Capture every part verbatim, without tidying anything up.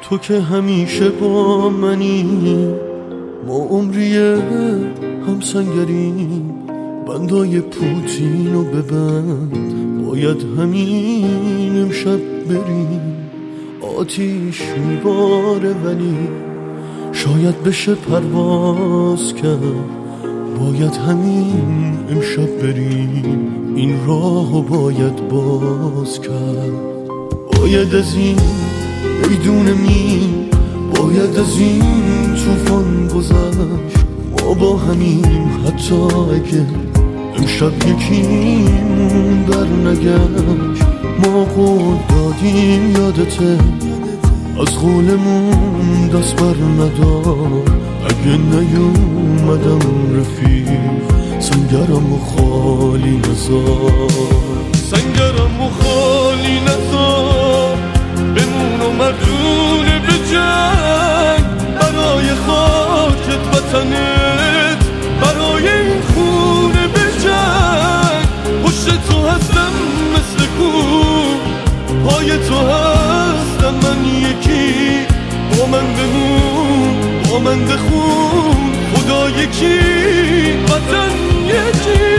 تو که همیشه با منی، ما عمریه هم سنگریم. بندای پوتینو ببند، باید همین امشب بریم. آتیش میباره ولی شاید بشه پرواز کرد، باید همین امشب بریم. این راهو باید باز کرد. باید از این میدون می، باید از این توفان گذشت. ما با همیم حتی اگه امشب یکیمون در نگشت. ما قول دادیم یادته، از قولمون دست بر ندار. اگه نیومدم رفیق، سنگرم و خالی نزار. سنگرم و خالی نزار، بمون و مردون به جنگ. برای خاکت وطنت، برای این خونه به جنگ. پشت تو هستم مثل کوه، پای تو هستم من یکی. با من بمون، با من بخون، خدا یکی، وطن یکی.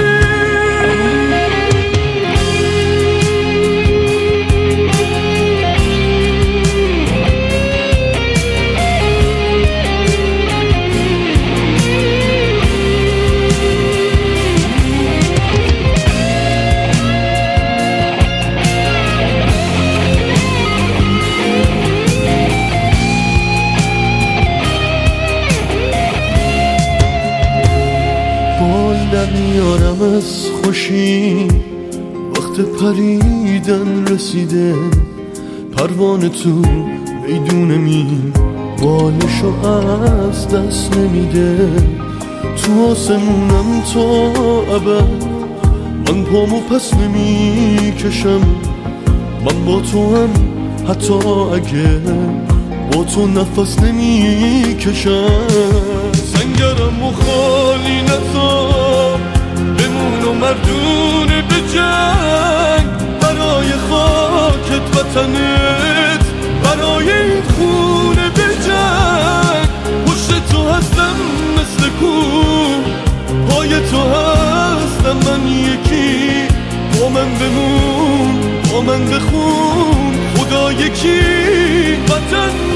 بال در میارم از خوشی، وقت پریدن رسیده. پروانه تو میدون می، بالشو از دست نمیده. تو آسمونم تا ابد، من پامو پس نمی کشم. من با تو هم حتی اگه با تو نفس نمی کشم. سنگرم و خالی نزار، بمون و مردون به جنگ. برای خاکت وطنت، برای این خونه به جنگ. پشت تو هستم مثل کوه، پای تو هستم من یکی. با من بمون، با من بخون، خدا یکی، وطن